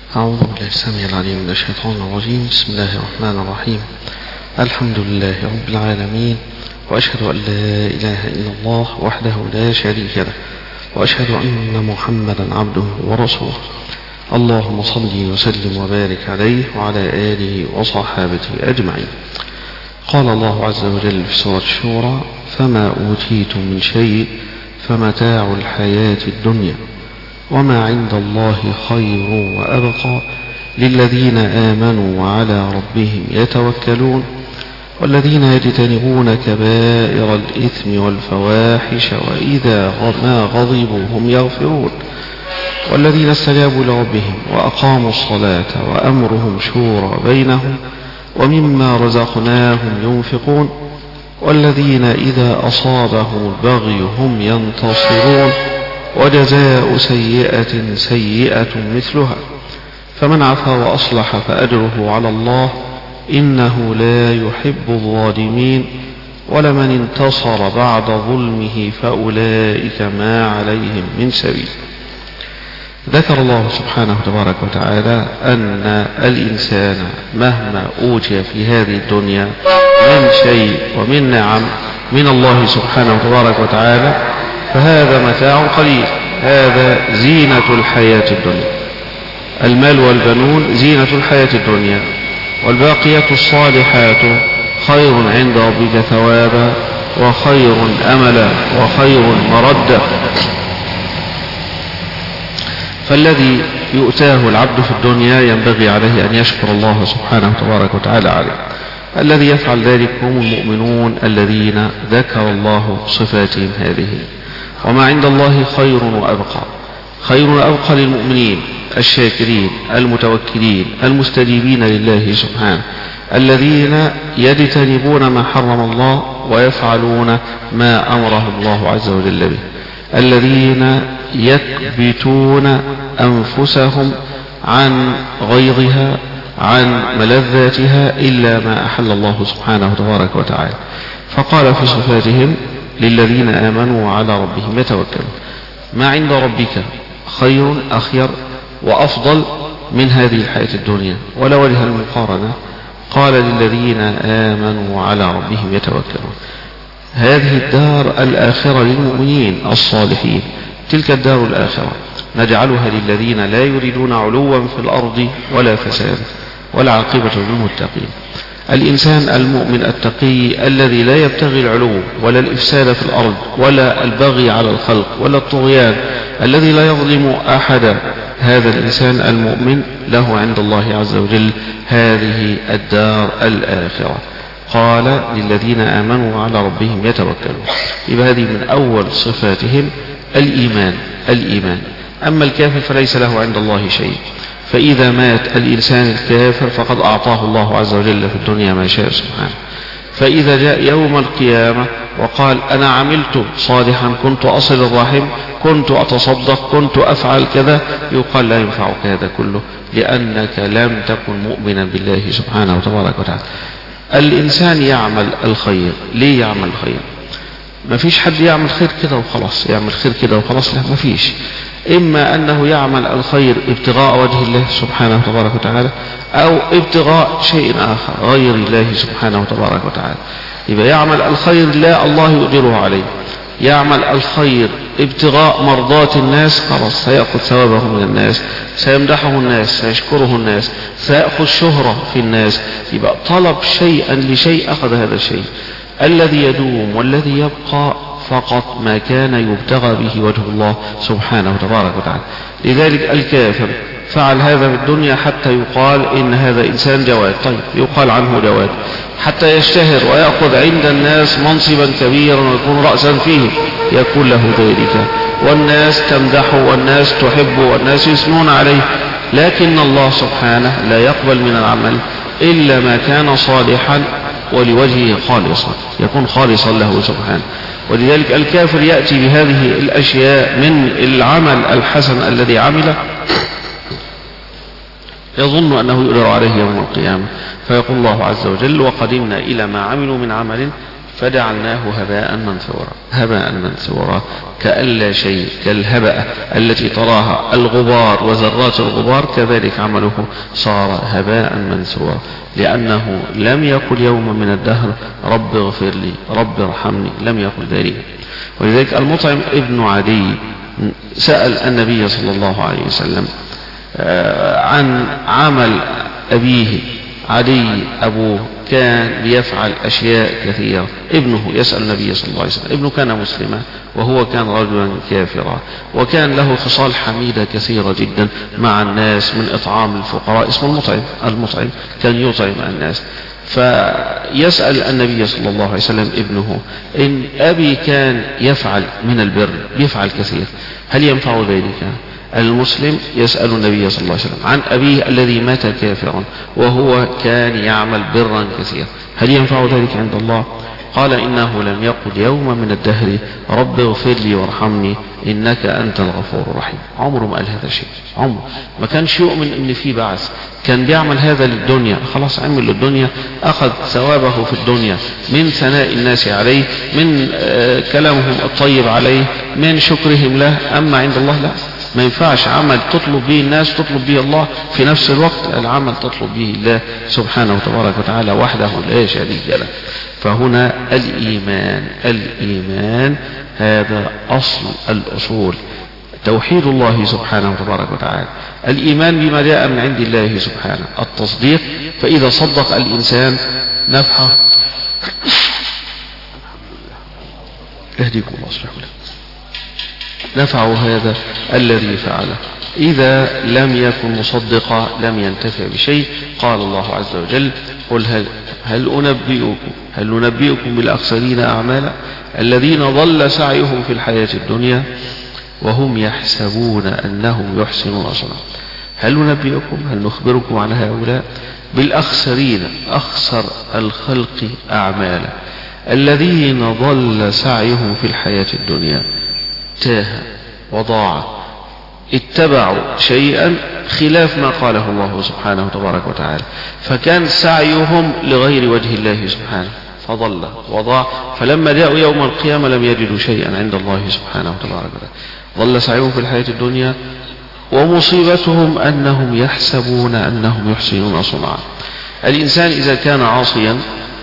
أعوذ بالله السميع العليم من الشيطان الرجيم. بسم الله الرحمن الرحيم. الحمد لله رب العالمين، وأشهد أن لا إله إلا الله وحده لا شريك له، وأشهد أن محمدا عبده ورسوله. اللهم صل وسلم وبارك عليه وعلى آله وصحابته أجمعين. قال الله عز وجل في سورة الشورى: فما أوتيتم من شيء فمتاع الحياة الدنيا وما عند الله خير وأبقى للذين آمنوا وعلى ربهم يتوكلون والذين يجتنبون كبائر الإثم والفواحش وإذا ما غضبوا هم يغفرون والذين استجابوا لربهم وأقاموا الصلاة وأمرهم شورى بينهم ومما رزقناهم ينفقون والذين إذا أصابهم البغي هم ينتصرون وجزاء سيئة سيئة مثلها فمن عفا وأصلح فأجره على الله إنه لا يحب الظالمين ولمن انتصر بعد ظلمه فأولئك ما عليهم من سبيل. ذكر الله سبحانه تبارك وتعالى أن الإنسان مهما أوتي في هذه الدنيا من شيء ومن نعم من الله سبحانه تبارك وتعالى فهذا متاع قليل، هذا زينة الحياة الدنيا. المال والبنون زينة الحياة الدنيا، والباقيات الصالحات خير عند ربك ثوابا وخير أملا وخير مردا. فالذي يؤتاه العبد في الدنيا ينبغي عليه أن يشكر الله سبحانه تبارك وتعالى عليه. الذي يفعل ذلك هم المؤمنون الذين ذكر الله صفاتهم هذه. وما عند الله خير وأبقى، خير وأبقى للمؤمنين الشاكرين المتوكلين المستجيبين لله سبحانه، الذين يجتنبون ما حرم الله ويفعلون ما أمرهم الله عز وجل به، الذين يكبتون أنفسهم عن غيظها عن ملذاتها إلا ما أحل الله سبحانه تبارك وتعالى. فقال في صفاتهم: للذين آمنوا وعلى ربهم يتوكلون. ما عند ربك خير أخير وأفضل من هذه الحياة الدنيا ولا وجه المقارنة. قال: للذين آمنوا وعلى ربهم يتوكلون. هذه الدار الآخرة للمؤمنين الصالحين، تلك الدار الآخرة نجعلها للذين لا يريدون علوا في الأرض ولا فساد والعاقبة للمتقين. الإنسان المؤمن التقي الذي لا يبتغي العلو ولا الإفساد في الأرض ولا البغي على الخلق ولا الطغيان، الذي لا يظلم أحدا، هذا الإنسان المؤمن له عند الله عز وجل هذه الدار الآخرة. قال: للذين آمنوا وعلى ربهم يتوكلون. يبقى هذه من أول صفاتهم الإيمان. أما الكافر فليس له عند الله شيء، فإذا مات الإنسان الكافر فقد أعطاه الله عز وجل في الدنيا ما شاء سبحانه. فإذا جاء يوم القيامة وقال: أنا عملت صالحا، كنت أصل الرحم، كنت أتصدق، كنت أفعل كذا، يقال: لا ينفعك هذا كله لأنك لم تكن مؤمنا بالله سبحانه وتبارك وتعالى. الإنسان يعمل الخير. ليه يعمل الخير؟ ما فيش حد يعمل خير كده وخلاص، يعمل خير كده وخلاص، لا، ما فيش. إما أنه يعمل الخير ابتغاء وجه الله سبحانه وتبارك وتعالى أو ابتغاء شيء آخر غير الله سبحانه وتبارك وتعالى. يبقى يعمل الخير لا الله يؤجره عليه. يعمل الخير ابتغاء مرضات الناس، خلاص سيأخذ ثوابه من الناس، سيمدحه الناس، سيشكره الناس، سيأخذ شهرة في الناس. يبقى طلب شيئا لشيء أخذ هذا الشيء. الذي يدوم والذي يبقى فقط ما كان يبتغى به وجه الله سبحانه وتبارك وتعالى. لذلك الكافر فعل هذا في الدنيا حتى يقال إن هذا إنسان جواد، طيب يقال عنه جواد، حتى يشتهر ويأخذ عند الناس منصبا كبيرا ويكون رأسا فيه، يكون له ذلك، والناس تمدحه والناس تحبه والناس يثنون عليه. لكن الله سبحانه لا يقبل من العمل إلا ما كان صالحا ولوجهه خالصا، يكون خالصا له سبحانه. ولذلك الكافر يأتي بهذه الأشياء من العمل الحسن الذي عمله، يظن أنه يؤجر عليه يوم القيامة، فيقول الله عز وجل: وقدمنا إلى ما عملوا من عمل فجعلناه هباء منثورا. هباء منثورا كأن لا شيء، كالهبأة التي تراها الغبار وذرات الغبار، كذلك عمله صار هباء منثورا، لأنه لم يقل يوم من الدهر رب اغفر لي رب ارحمني، لم يقل ذلك. ولذلك المطعم ابن عدي سأل النبي صلى الله عليه وسلم عن عمل أبيه. عدي أبوه كان بيفعل أشياء كثيرة. ابنه يسأل النبي صلى الله عليه وسلم، ابنه كان مسلما وهو كان رجلا كافرا، وكان له خصال حميدة كثيرة جدا مع الناس، من إطعام الفقراء، اسمه المطعم. المطعم كان يطعم الناس. فيسأل النبي صلى الله عليه وسلم ابنه: إن أبي كان يفعل من البر، يفعل كثير، هل ينفع ذلك؟ المسلم يسأل النبي صلى الله عليه وسلم عن أبيه الذي مات كافرا وهو كان يعمل برا كثيرا، هل ينفع ذلك عند الله؟ قال: إنه لم يقل يوم من الدهر رب اغفر لي وارحمني إنك أنت الغفور الرحيم. عمره ما قال هذا الشيء، عمره ما كانش يؤمن إن في بعث. كان بيعمل هذا للدنيا، خلاص عمل للدنيا، أخذ ثوابه في الدنيا من ثناء الناس عليه، من كلامهم الطيب عليه، من شكرهم له. أما عند الله لا، ما ينفعش عمل تطلب به الناس تطلب به الله في نفس الوقت. العمل تطلب به الله سبحانه وتبارك وتعالى وحده لا شريك له. فهنا الإيمان هذا أصل الأصول، توحيد الله سبحانه وتبارك وتعالى، الإيمان بما جاء من عند الله سبحانه، التصديق. فإذا صدق الإنسان نفعه يهديكم الله سبحانه وتعالى، نفعه هذا الذي فعله. إذا لم يكن مصدقا لم ينتفع بشيء. قال الله عز وجل: قل هل ننبئكم بالأخسرين أعمالا الذين ضل سعيهم في الحياة الدنيا وهم يحسبون أنهم يحسنون صنعا. هل نخبركم عن هؤلاء بالأخسرين، أخسر الخلق أعمالا، الذين ضل سعيهم في الحياة الدنيا، تاه وضاع، اتبعوا شيئا خلاف ما قاله الله سبحانه وتبارك وتعالى، فكان سعيهم لغير وجه الله سبحانه فضل وضاع. فلما جاءوا يوم القيامة لم يجدوا شيئا عند الله سبحانه وتبارك وتعالى. ضل سعيهم في الحياة الدنيا ومصيبتهم أنهم يحسبون أنهم يحسنون صنعا. الإنسان إذا كان عاصيا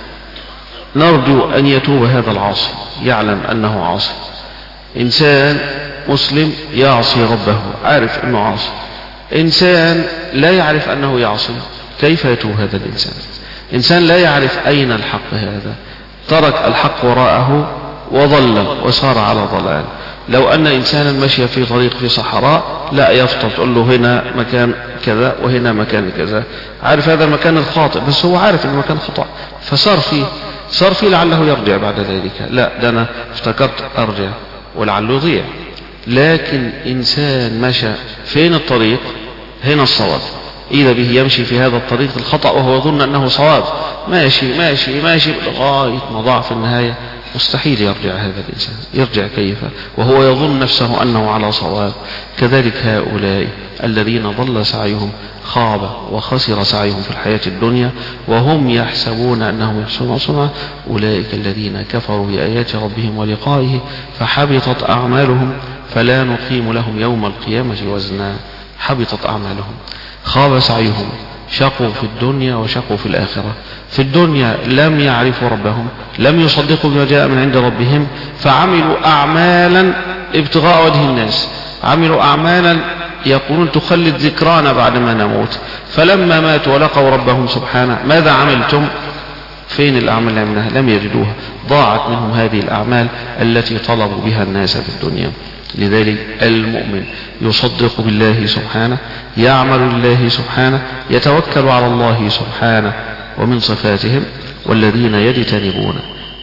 نرجو أن يتوب هذا العاصي، يعلم أنه عاصي. إنسان مسلم يعصي ربه، عارف أنه عاصي. إنسان لا يعرف أنه يعصي، كيف يتوب هذا الإنسان؟ إنسان لا يعرف أين الحق، هذا ترك الحق وراءه وضل وصار على ضلال. لو أن إنسانا مشي في طريق في صحراء لا يفطر، تقول له هنا مكان كذا وهنا مكان كذا، عارف هذا المكان الخاطئ، بس هو عارف أن المكان خطأ، فصار فيه لعله يرجع بعد ذلك. لا، ده أنا افتكرت أرجع ولعله يضيع. لكن إنسان مشى فين الطريق؟ هنا الصواب، إذا به يمشي في هذا الطريق الخطأ وهو يظن أنه صواب، ماشي ماشي ماشي لغاية ما ضاع في النهاية، مستحيل يرجع هذا الإنسان. يرجع كيف وهو يظن نفسه أنه على صواب؟ كذلك هؤلاء الذين ضل سعيهم، خاب وخسر سعيهم في الحياة الدنيا وهم يحسبون أنهم يحسنون صنعا، أولئك الذين كفروا بآيات ربهم ولقائه فحبطت أعمالهم فلا نقيم لهم يوم القيامة وزنا. حبطت أعمالهم، خاب سعيهم، شقوا في الدنيا وشقوا في الآخرة. في الدنيا لم يعرفوا ربهم، لم يصدقوا بما جاء من عند ربهم، فعملوا أعمالا ابتغاء وجه الناس، عملوا أعمالا يقولون تخلد ذكرانا بعد ما نموت. فلما ماتوا ولقوا ربهم سبحانه ماذا عملتم؟ فين الأعمال اللي عملناها؟ لم يجدوها، ضاعت منهم هذه الأعمال التي طلبوا بها الناس في الدنيا. لذلك المؤمن يصدق بالله سبحانه، يعمل لله سبحانه، يتوكل على الله سبحانه. ومن صفاتهم: والذين يجتنبون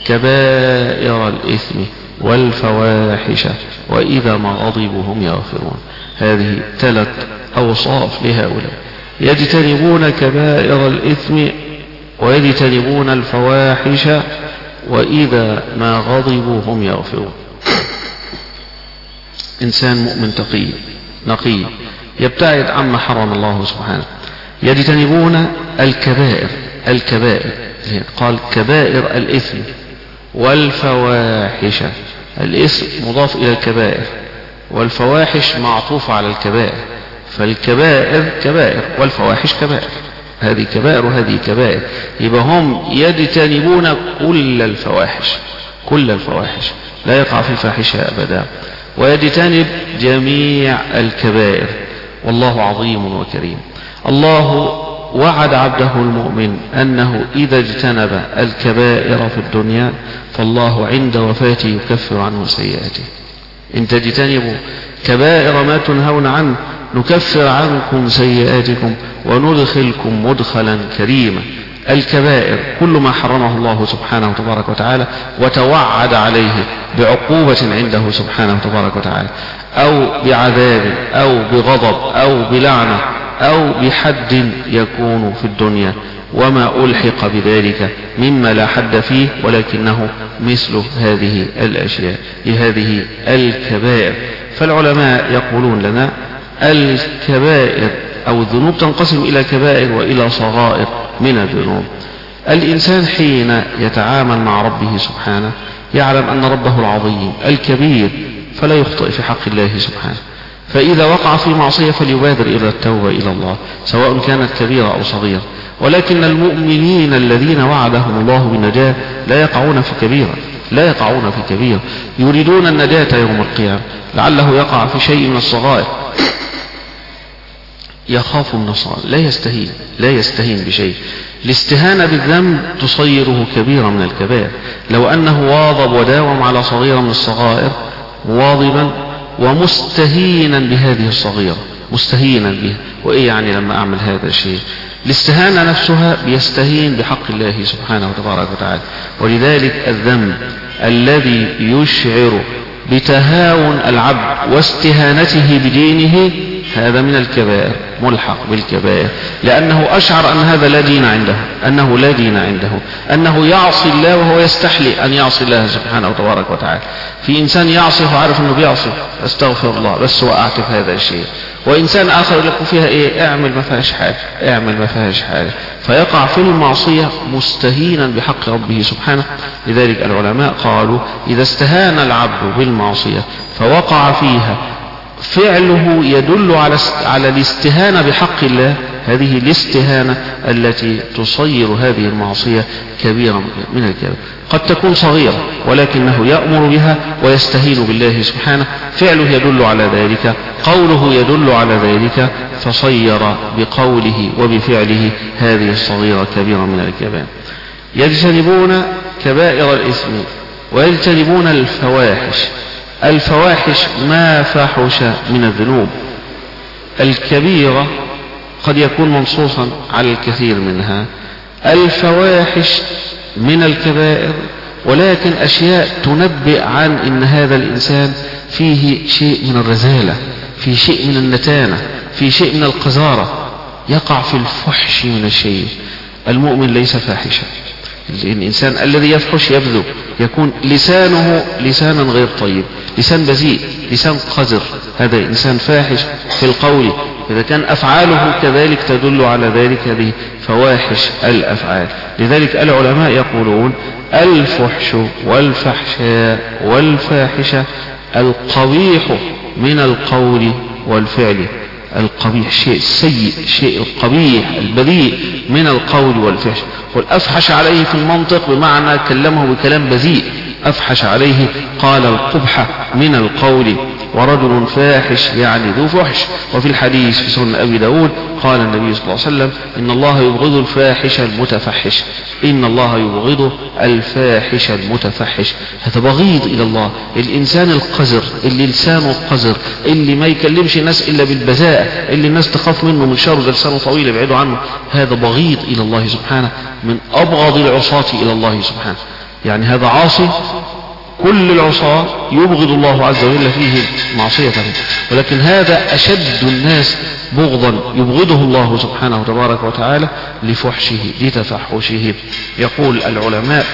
كبائر الإثم والفواحش وإذا ما غضبوا هم يغفرون. هذه 3 أوصاف لهؤلاء: يجتنبون كبائر الإثم ويجتنبون الفواحش وإذا ما غضبوا هم يغفرون. إنسان مؤمن تقي نقي يبتعد عما حرم الله سبحانه. يجتنبون الكبائر، قال كبائر الإثم، والفواحش. الاسم مضاف إلى الكبائر، والفواحش معطوفة على الكبائر، فالكبائر كبائر والفواحش كبائر، هذه كبائر وهذه كبائر، يبقى هم يجتنبون كل الفواحش، كل الفواحش لا يقع في الفاحشة أبدا، ويجتنب جميع الكبائر، والله عظيم وكريم. الله وعد عبده المؤمن أنه إذا اجتنب الكبائر في الدنيا فالله عند وفاته يكفر عنه سيئاته. إن تجتنبوا كبائر ما تنهون عنه نكفر عنكم سيئاتكم وندخلكم مدخلا كريما. الكبائر كل ما حرمه الله سبحانه وتبارك وتعالى وتوعد عليه بعقوبة عنده سبحانه وتبارك وتعالى، أو بعذاب أو بغضب أو بلعنة أو بحد يكون في الدنيا، وما ألحق بذلك مما لا حد فيه، ولكنه مثل هذه الأشياء لهذه الكبائر. فالعلماء يقولون لنا الكبائر أو الذنوب تنقسم إلى كبائر وإلى صغائر من الذنوب. الإنسان حين يتعامل مع ربه سبحانه يعلم أن ربه العظيم الكبير فلا يخطئ في حق الله سبحانه، فإذا وقع في معصية فليبادر إلى التوبة إلى الله سواء كانت كبيرة أو صغيرة. ولكن المؤمنين الذين وعدهم الله بالنجاة لا يقعون في كبيرة، لا يقعون في كبيرة، يريدون النجاة يوم القيامة، لعله يقع في شيء من الصغائر يخاف من الصغائر، لا يستهين بشيء. الاستهانة بالذنب تصيره كبيرة من الكبائر. لو أنه واظب وداوم على صغيرة من الصغائر واظبا ومستهينا بهذه الصغيرة، مستهينا بها، وإيه يعني لما أعمل هذا الشيء؟ الاستهانة نفسها بيستهين بحق الله سبحانه وتبارك وتعالى. ولذلك الذنب الذي يشعر بتهاون العبد واستهانته بدينه هذا من الكبائر، ملحق بالكبائر، لأنه أشعر أن هذا لا دين عنده، أنه لا دين عنده، أنه يعصي الله وهو يستحلي أن يعصي الله سبحانه وتبارك وتعالى. في إنسان يعصي وعارف أنه بيعصي استغفر الله بس وقعت في هذا الشيء، وإنسان آخر يقول فيها إيه اعمل ما فيهاش حاجة، اعمل ما فيهاش حاجة، فيقع في المعصية مستهينا بحق ربه سبحانه. لذلك العلماء قالوا إذا استهان العبد بالمعصية فوقع فيها فعله يدل على الاستهانة بحق الله، هذه الاستهانة التي تصير هذه المعصية كبيرة من الكبائر. قد تكون صغيرة ولكنه يأمر بها ويستهين بالله سبحانه، فعله يدل على ذلك، قوله يدل على ذلك، فصير بقوله وبفعله هذه الصغيرة كبيرة من الكبائر. يجتنبون كبائر الإثم ويجتنبون الفواحش. الفواحش ما فحش من الذنوب. الكبيرة قد يكون منصوصا على الكثير منها، الفواحش من الكبائر، ولكن أشياء تنبئ عن إن هذا الإنسان فيه شيء من الرذالة، فيه شيء من النتانة، فيه شيء من القذارة، يقع في الفحش من الشيء. المؤمن ليس فاحشا، الإنسان الذي يفحش يبذو، يكون لسانه لسانا غير طيب، لسان بذيء، لسان قذر، هذا إنسان فاحش في القول. إذا كان أفعاله كذلك تدل على ذلك، هذه فواحش الأفعال. لذلك العلماء يقولون الفحش والفحشاء والفاحشة القبيح من القول والفعل. القبيح شيء السيء، شيء القبيح البذيء من القول والفحش. والأفحش عليه في المنطق بمعنى كلمه بكلام بذيء، أفحش عليه قال القبح من القول، ورجل فاحش يعني ذو فحش. وفي الحديث في سنن أبي داود قال النبي صلى الله عليه وسلم إن الله يبغض الفاحش المتفحش، إن الله يبغض الفاحش المتفحش. هذا بغيض إلى الله، الإنسان القذر اللي لسانه القذر، اللي ما يكلمش الناس إلا بالبذاءة، اللي الناس تخاف منه من شر، لسانه طويل يبعدوا عنه، هذا بغيض إلى الله سبحانه، من أبغض العصاة إلى الله سبحانه. يعني هذا عاصي، كل العصاة يبغض الله عز وجل فيه معصيته، ولكن هذا أشد الناس بغضا يبغضه الله سبحانه وتبارك وتعالى لفحشه لتفحشه. يقول العلماء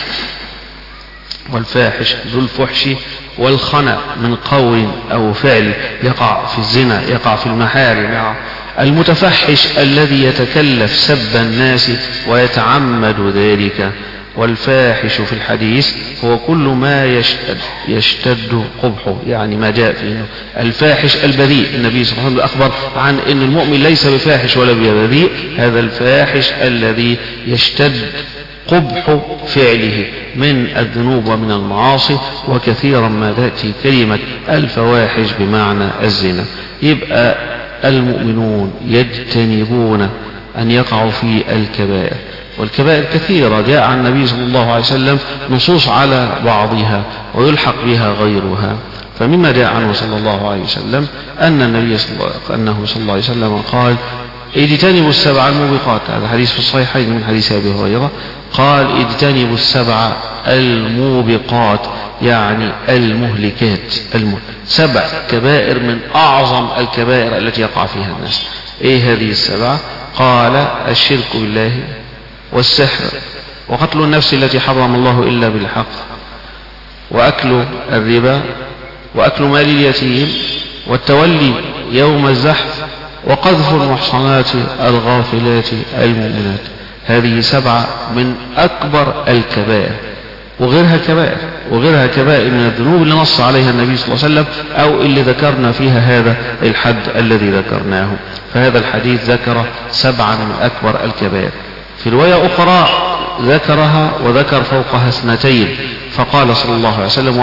والفاحش ذو الفحش والخنا من قول أو فعل، يقع في الزنا، يقع في المحارم. المتفحش الذي يتكلف سب الناس ويتعمد ذلك. والفاحش في الحديث هو كل ما يشتد قبحه، يعني ما جاء فيه الفاحش البذيء. النبي صلى الله عليه وسلم أخبر عن أن المؤمن ليس بفاحش ولا بذيء، هذا الفاحش الذي يشتد قبح فعله من الذنوب ومن المعاصي. وكثيرا ما تأتي كلمة الفواحش بمعنى الزنا. يبقى المؤمنون يجتنبون أن يقعوا في الكبائر، والكبائر كثيرة جاء عن النبي صلى الله عليه وسلم نصوص على بعضها ويلحق بها غيرها. فمما جاء عنه صلى الله عليه وسلم أنه صلى الله عليه وسلم قال اجتنبوا السبع الموبقات. هذا حديث في الصحيحين من حديث أبي هريرة، قال اجتنبوا السبع الموبقات، يعني المهلكات. 7 كبائر من أعظم الكبائر التي يقع فيها الناس. ايه هذه السبع؟ قال الشرك بالله، والسحر، وقتل النفس التي حرم الله إلا بالحق، وأكل الربا، وأكل مال اليتيم، والتولي يوم الزحف، وقذف المحصنات الغافلات المؤمنات. هذه 7 من أكبر الكبائر، وغيرها كبائر من الذنوب اللي نص عليها النبي صلى الله عليه وسلم أو اللي ذكرنا فيها هذا الحد الذي ذكرناه. فهذا الحديث ذكر 7 من أكبر الكبائر. في رواية أخرى ذكرها وذكر فوقها 2، فقال صلى الله عليه وسلم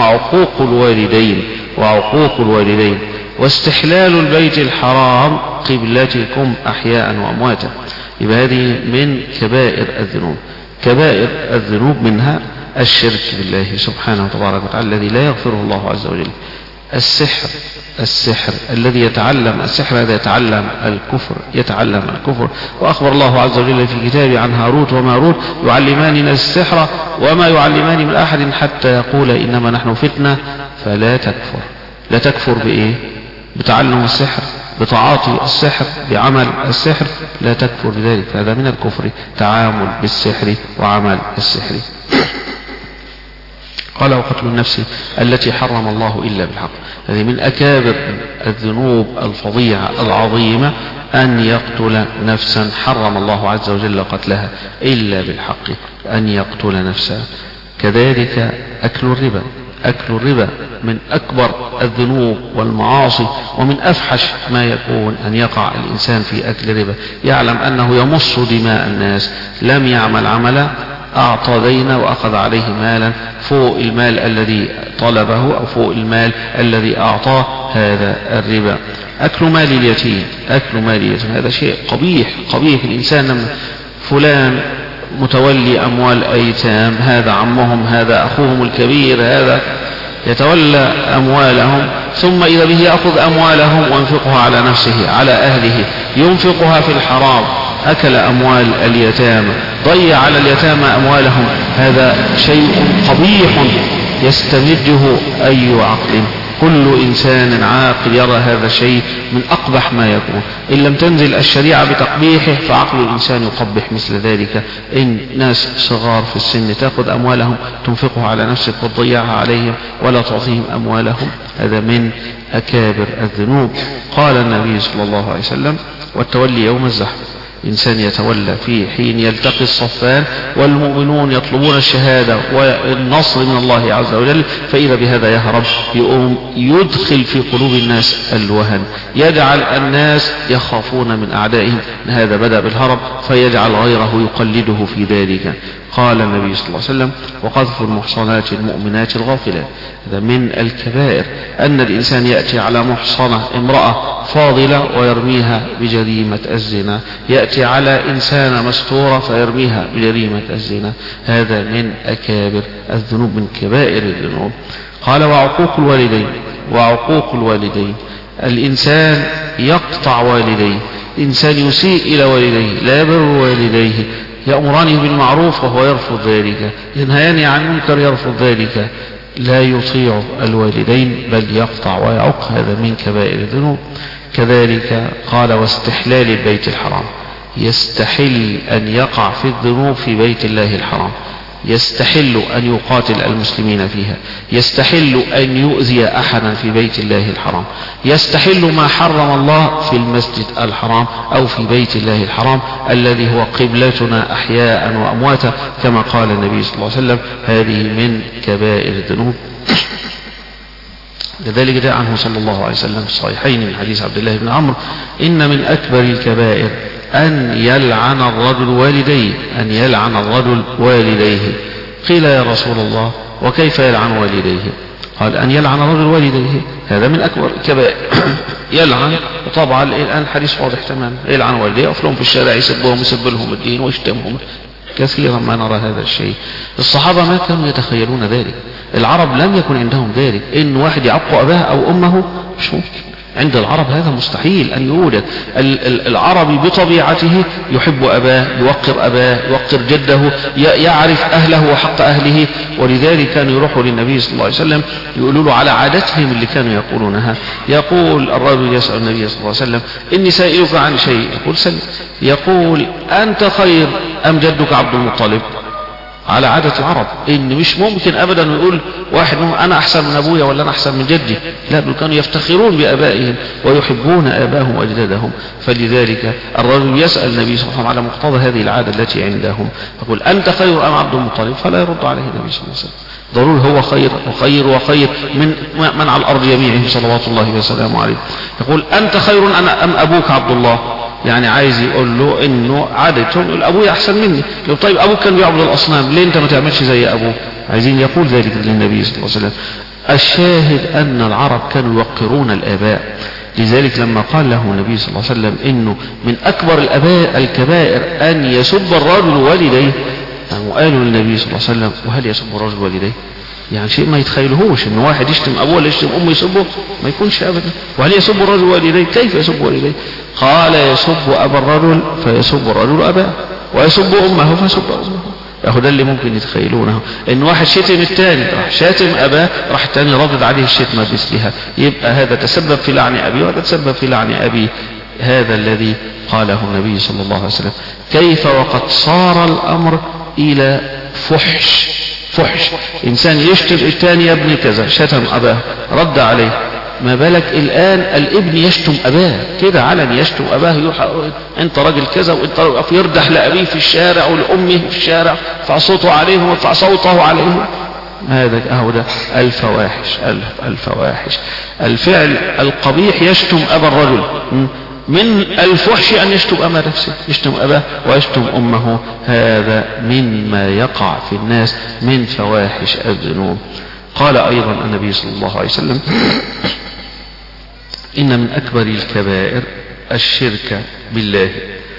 وعقوق الوالدين واستحلال البيت الحرام قبلتكم أحياء وأمواتا. يبقى هذه من كبائر الذنوب. كبائر الذنوب منها الشرك بالله سبحانه وتبارك وتعالى الذي لا يغفره الله عز وجل. السحر الذي يتعلم السحر هذا يتعلم الكفر. وأخبر الله عز وجل في كتابه عن هاروت وماروت يعلمان السحر وما يعلمان من أحد حتى يقول إنما نحن فتنة فلا تكفر. لا تكفر بإيه؟ بتعلم السحر، بتعاطي السحر، بعمل السحر، لا تكفر بذلك. هذا من الكفر، تعامل بالسحر وعمل السحر. قال وقتل النفس التي حرم الله إلا بالحق. هذه من أكابر الذنوب الفظيعة العظيمة، أن يقتل نفسا حرم الله عز وجل قتلها إلا بالحق، أن يقتل نفسا. كذلك أكل الربا من أكبر الذنوب والمعاصي، ومن أفحش ما يكون أن يقع الإنسان في أكل الربا. يعلم أنه يمص دماء الناس، لم يعمل عملا، أعطى دينا وأخذ عليه مالا فوق المال الذي طلبه أو فوق المال الذي أعطاه، هذا الربا. أكل مال اليتيم هذا شيء قبيح. الإنسان لما فلان متولي أموال أيتام، هذا عمهم، هذا أخوهم الكبير، هذا يتولى أموالهم، ثم إذا به يأخذ أموالهم وينفقها على نفسه على أهله، ينفقها في الحرام، أكل أموال اليتامى، ضيع على اليتامى أموالهم. هذا شيء قبيح يستمده أي عقل. كل إنسان عاقل يرى هذا الشيء من أقبح ما يكون. إن لم تنزل الشريعة بتقبيحه فعقل الإنسان يقبح مثل ذلك. إن ناس صغار في السن تأخذ أموالهم تنفقها على نفسك وتضيعها عليهم ولا تعطيهم أموالهم، هذا من أكابر الذنوب. قال النبي صلى الله عليه وسلم والتولي يوم الزحف، إنسان يتولى في حين يلتقي الصفان والمؤمنون يطلبون الشهادة والنصر من الله عز وجل، فإذا بهذا يهرب، يقوم يدخل في قلوب الناس الوهن، يجعل الناس يخافون من أعدائهم. هذا بدأ بالهرب فيجعل غيره يقلده في ذلك. قال النبي صلى الله عليه وسلم وقذف المحصنات المؤمنات الغافلات. هذا من الكبائر أن الإنسان يأتي على محصنة امرأة فاضلة ويرميها بجريمة الزنا، يأتي على إنسانة مستورة فيرميها بجريمة الزنا. هذا من أكابر الذنوب، من كبائر الذنوب. قال وعقوق الوالدين الإنسان يقطع والديه، إنسان يسيء إلى والديه، لا يبر والديه، يأمرانه بالمعروف وهو يرفض ذلك، ينهيان عن منكر يرفض ذلك، لا يطيع الوالدين بل يقطع ويعق. هذا من كبائر الذنوب. كذلك قال واستحلال البيت الحرام، يستحل أن يقع في الذنوب في بيت الله الحرام. يستحل أن يقاتل المسلمين فيها، يستحل أن يؤذي أحدا في بيت الله الحرام، يستحل ما حرم الله في المسجد الحرام أو في بيت الله الحرام الذي هو قبلتنا أحياء وأمواتا، كما قال النبي صلى الله عليه وسلم: هذه من كبائر الذنوب. لذلك جاء عنه صلى الله عليه وسلم في الصحيحين من حديث عبد الله بن عمرو: إن من أكبر الكبائر أن يلعن الرجل والديه، أن يلعن الرجل والديه. قيل: يا رسول الله وكيف يلعن والديه؟ قال: أن يلعن الرجل والديه، هذا من أكبر الكبائر. يلعن، وطبعا الآن الحديث واضح تماما، يلعن والديه، يقفلهم في الشارع، يسبهم، يسب لهم الدين ويشتمهم. كثيرا ما نرى هذا الشيء. الصحابة ما كانوا يتخيلون ذلك، العرب لم يكن عندهم ذلك، إن واحد يعق أباه أو أمه مش ممكن. عند العرب هذا مستحيل أن يوجد. العربي بطبيعته يحب أباه، يوقر أباه، يوقر جده، يعرف أهله وحق أهله. ولذلك كانوا يروحوا للنبي صلى الله عليه وسلم يقولوا له على عادتهم اللي كانوا يقولونها. يقول الرجل يسأل النبي صلى الله عليه وسلم: إني سائلك عن شيء. يقول: سل. يقول: أنت خير أم جدك عبد المطلب؟ على عادة العرب، إن مش ممكن أبدا يقول واحد منهم أنا أحسن من أبويا ولا أنا أحسن من جدي، لا، بل كانوا يفتخرون بآبائهم ويحبون آبائهم وأجدادهم. فلذلك الرجل يسأل النبي صلى الله عليه وسلم على مقتضى هذه العادة التي عندهم، يقول: أنت خير أم عبد المطلب؟ فلا يرد عليه النبي صلى الله عليه وسلم، ضروري هو خير وخير وخير من على الأرض جميعهم صلوات الله وسلامه عليه. يقول: أنت خير أم أبوك عبد الله؟ يعني عايز يقول له انه عادتهم يقول ابويا احسن مني. لو طيب ابوك كان بيعبد الاصنام، ليه انت ما تعملش زي ابوك؟ عايزين يقول ذلك للنبي صلى الله عليه وسلم. الشاهد ان العرب كانوا يوقرون الاباء. لذلك لما قال له النبي صلى الله عليه وسلم انه من اكبر الكبائر ان يسب الرجل والديه، وقالوا للنبي صلى الله عليه وسلم: وهل يسب الرجل والديه؟ يعني شيء ما يتخيلهوش ان واحد يشتم ابوه ولا يشتم امه يسبه، ما يكونش ابدا. وهل يسب الرجل والديه؟ كيف يسب والديه؟ قال: يسب ابا الرجل فيسب الرجل اباه، ويسب امه فيسب امه. اهو ده اللي ممكن يتخيلونه، ان واحد شتم الثاني، راح شاتم اباه، راح الثاني ردد عليه الشتمه بمثلها، يبقى هذا تسبب في لعن ابيه وهذا تسبب في لعن ابيه. هذا الذي قاله النبي صلى الله عليه وسلم. كيف وقد صار الامر الى فحش، إنسان يشتم الثاني: يا ابني كذا، شتم أباه، رد عليه. ما بالك الآن الابن يشتم أباه كده علني، يشتم أباه، أنت راجل كذا، وأنت يردح لأبيه في الشارع ولأمه في الشارع، فصوته عليهم وارفع صوته عليهم. هذا أهو ده الفواحش. الفعل القبيح يشتم أبا الرجل، من الفحش أن يشتم أبا نفسه، يشتم أباه ويشتم أمه. هذا مما يقع في الناس من فواحش الذنوب. قال أيضا النبي صلى الله عليه وسلم: إن من أكبر الكبائر الشرك بالله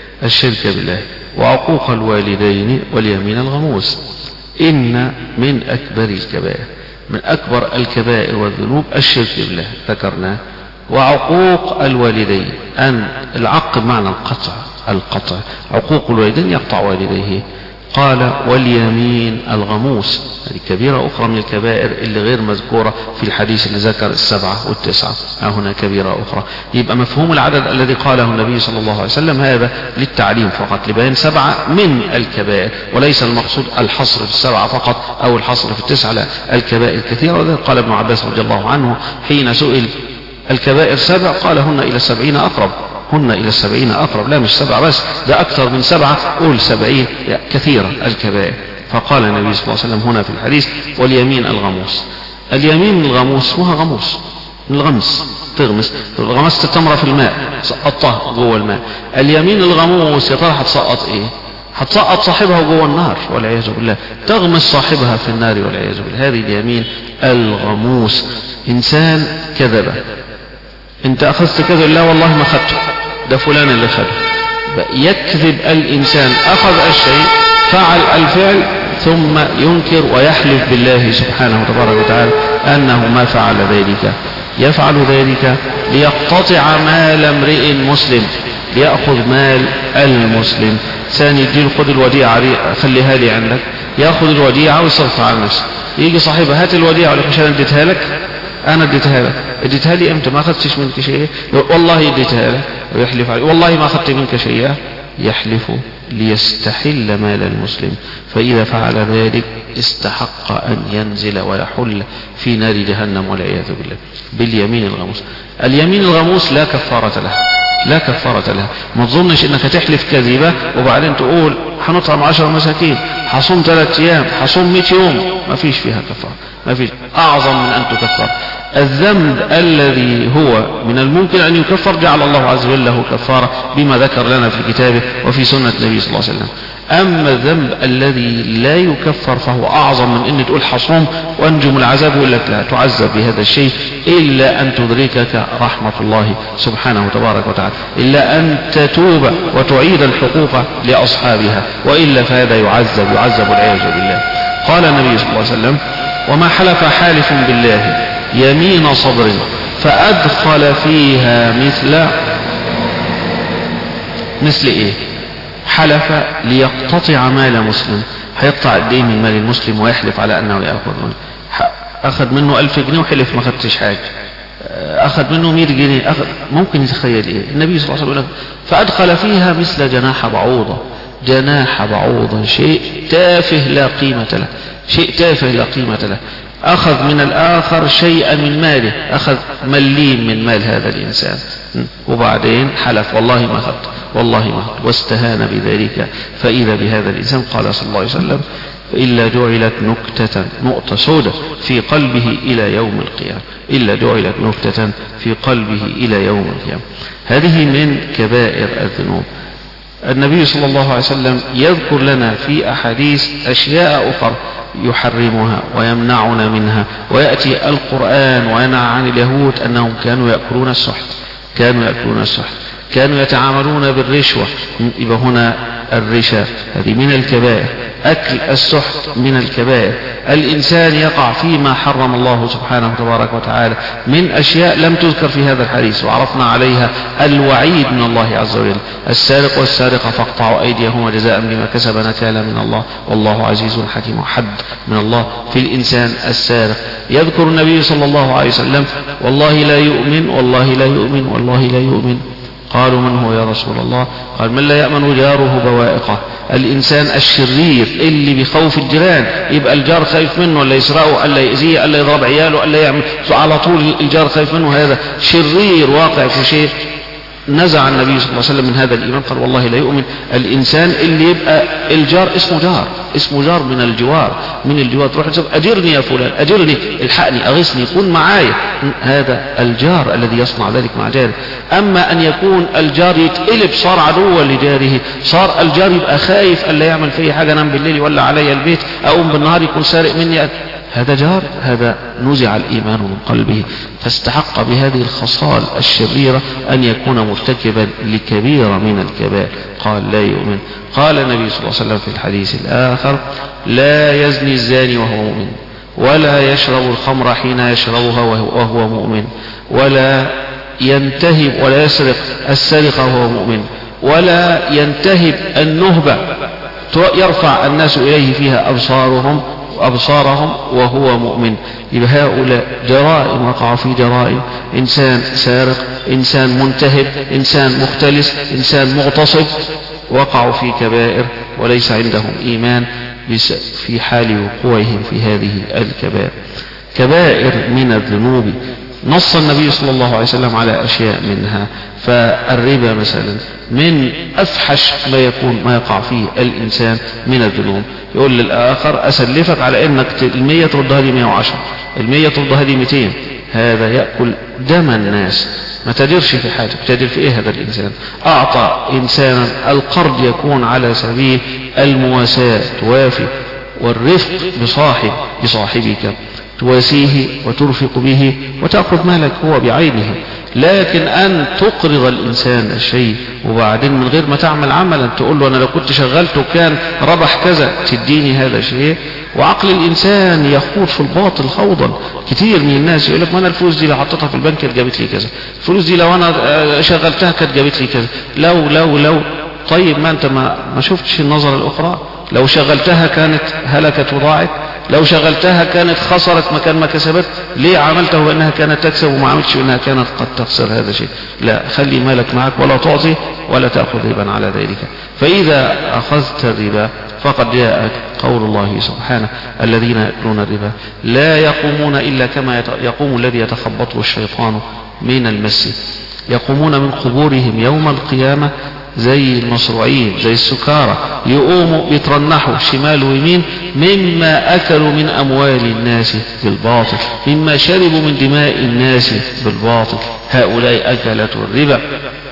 وعقوق الوالدين واليمين الغموس. إن من أكبر الكبائر، من أكبر الكبائر والذنوب الشرك بالله ذكرناه، وعقوق الوالدين، أن العق بمعنى القطع، عقوق الوالدين يقطع والديه. قال: واليمين الغموس، هذه كبيرة أخرى من الكبائر اللي غير مذكورة في الحديث اللي ذكر 7 و9، هنا كبيرة أخرى. يبقى مفهوم العدد الذي قاله النبي صلى الله عليه وسلم هذا للتعليم فقط، لبيان 7 من الكبائر، وليس المقصود الحصر في 7 فقط أو الحصر في 9، لا، الكبائر كثيرة. وذلك قال ابن عباس رضي الله عنه حين سئل: الكبائر 7؟ قال: هن إلى 70 أقرب، هن إلى 70 أقرب، لا مش 7 بس، ده أكثر من 7، قول 70، كثيرة الكبائر. فقال النبي صلى الله عليه وسلم هنا في الحديث: واليمين الغموس. اليمين الغموس اسمها غموس، الغمس، تغمس، غمست التمرة في الماء، سقطتها جوه الماء. اليمين الغموس يا ترى هتسقط ايه؟ هتسقط صاحبها جوه النار والعياذ بالله، تغمس صاحبها في النار والعياذ بالله. هذه اليمين الغموس. إنسان كذب، انت اخذت كذا، لا والله ما اخذته، ده فلان اللي اخذه. يكذب الانسان، اخذ الشيء، فعل الفعل، ثم ينكر ويحلف بالله سبحانه وتبارك وتعالى انه ما فعل ذلك. يفعل ذلك ليقتطع مال امرئ مسلم، ليأخذ مال المسلم. ثاني يديله: خذ الوديعة خليها لي عندك، يأخذ الوديعة ويصرف على نفسه. يجي صاحبها: هات الوديعة، ولا مش انا اديتها لك، انا اديتها لك. اديتها لي امتى؟ ما اخذتش منك شيء. والله اديتها لك، ويحلف عليه: والله ما اخذت منك شيء. يحلف ليستحل مال المسلم، فإذا فعل ذلك استحق أن ينزل ويحل في نار جهنم والعياذ بالله باليمين الغموس. اليمين الغموس لا كفارة لها، لا كفارة لها. ما تظنش انك تحلف كذبة وبعدين تقول هنطعم 10 مساكين، هصوم 3 أيام، هصوم 100 يوم، ما فيش فيها كفارة، ما فيش أعظم من أن تكفر. الذنب الذي هو من الممكن أن يكفر جعل الله عز وجل له كفارة بما ذكر لنا في كتابه وفي سنة النبي صلى الله عليه وسلم. أما الذنب الذي لا يكفر فهو أعظم من أن تقول حصوم وأنجم العذاب، يقول لك لا تعذب بهذا الشيء إلا أن تدركك رحمة الله سبحانه وتبارك وتعالى، إلا أن تتوب وتعيد الحقوق لأصحابها، وإلا فهذا يعذب والعياذ بالله. قال النبي صلى الله عليه وسلم: وما حلف حالف بالله يمين صبر فأدخل فيها مثل إيه؟ حلف ليقتطع مال مسلم، هيقطع قد ايه من مال المسلم ويحلف على انه ياخذ منه. اخذ منه 1000 جنيه وحلف ما خدتش حاجه، اخذ منه 100 جنيه، ممكن يتخيل ايه؟ النبي صلى الله عليه وسلم فادخل فيها مثل جناح بعوضه، جناح بعوضه شيء تافه لا قيمه له، شيء تافه لا قيمه له. أخذ من الآخر شيئا من ماله، أخذ مليم من مال هذا الإنسان، وبعدين حلف والله ما أخذت، والله ما أخذت، واستهان بذلك. فإذا بهذا الإنسان قال صلى الله عليه وسلم: إلا جعلت نقطة سوداء في قلبه إلى يوم القيامة، إلا جعلت نكتة في قلبه إلى يوم القيامة. هذه من كبائر الذنوب. النبي صلى الله عليه وسلم يذكر لنا في أحاديث أشياء أخرى يحرمها ويمنعنا منها، ويأتي القرآن وينهى عن اليهود أنهم كانوا يأكلون السحت، كانوا يتعاملون بالرشوة. يبقى هنا الرشا هذه من الكبائر، أكل السحت من الكبائر. الإنسان يقع فيما حرم الله سبحانه وتبارك وتعالى من أشياء لم تذكر في هذا الحديث، وعرفنا عليها الوعيد من الله عز وجل: السارق والسارقة فاقطعوا أيديهما جزاء بما كسب نكالا من الله والله عزيز حكيم. حد من الله في الإنسان السارق. يذكر النبي صلى الله عليه وسلم: والله لا يؤمن، والله لا يؤمن، والله لا يؤمن. قالوا: من هو يا رسول الله؟ قال: من لا يأمن جاره بوائقه. الإنسان الشرير اللي بخوف الجيران، يبقى الجار خايف منه ولا يسرقه ألا يأذيه ألا يضرب عياله ألا يعمل، على طول الجار خايف منه، هذا شرير واقع في شيء. نزع النبي صلى الله عليه وسلم من هذا الإيمان، قال: والله لا يؤمن الإنسان اللي يبقى الجار اسمه جار من الجوار، تروح تقول: أجرني يا فلان، أجرني، الحقني، أغثني، كن معايا. هذا الجار الذي يصنع ذلك مع جاره. أما أن يكون الجار يتقلب صار عدوا لجاره، صار الجار يبقى خايف ألا يعمل فيه حاجة، نام بالليل ولا علي البيت، أقوم بالنهار يكون سارق مني، هذا جار، هذا نزع الإيمان من قلبه، فاستحق بهذه الخصال الشريرة أن يكون مرتكبا لكبيرة من الكبائر. قال: لا يؤمن. قال النبي صلى الله عليه وسلم في الحديث الآخر: لا يزني الزاني وهو مؤمن، ولا يشرب الخمر حين يشربها وهو مؤمن، ولا ينتهب ولا يسرق السرقة وهو مؤمن، ولا ينتهب النهبة يرفع الناس إليه فيها أبصارهم وهو مؤمن. يبقى هؤلاء جرائم وقعوا في جرائم، إنسان سارق، إنسان منتهب، إنسان مختلس، إنسان مغتصب، وقعوا في كبائر وليس عندهم إيمان في حال وقوعهم في هذه الكبائر. كبائر من الذنوب نص النبي صلى الله عليه وسلم على أشياء منها، فالربا مثلا من أفحش ما يقع فيه الإنسان من الذنوب. يقول للآخر: أسلفك على أنك 100 تردها لي 110، 100 تردها لي 200. هذا يأكل دم الناس، ما تديرش في حاجة، تدير في إيه هذا الإنسان؟ أعطى إنسانا القرض يكون على سبيل المواساة، توافي والرفق بصاحبك، تواسيه وترفق به وتأخذ مالك هو بعينه. لكن أن تقرض الإنسان الشيء وبعدين من غير ما تعمل عملا تقول له: أنا لو كنت شغلته كان ربح كذا، تديني هذا شيء. وعقل الإنسان يخوض في الباطل خوضا. كتير من الناس يقول لك: ما أنا الفلوس دي لو حطيتها في البنك كانت جابت لي كذا، الفلوس دي لو أنا شغلتها كانت جابت لي كذا، لو طيب ما أنت ما شفتش النظرة الأخرى؟ لو شغلتها كانت هلكت وضاعت، لو شغلتها كانت خسرت مكان ما كسبت، ليه عملته بأنها كانت تكسب وما عملتش بأنها كانت قد تخسر؟ هذا شيء. لا، خلي مالك معك ولا تعطي ولا تأخذ ربا على ذلك. فإذا أخذت الربا فقد جاء قول الله سبحانه: الذين يأكلون الربا لا يقومون إلا كما يقوم الذي يتخبطه الشيطان من المس. يقومون من قبورهم يوم القيامة زي المصروعين، زي السكارى، يقوموا بيترنحوا شمال ويمين مما أكلوا من أموال الناس بالباطل، مما شربوا من دماء الناس بالباطل. هؤلاء أكلة الربا.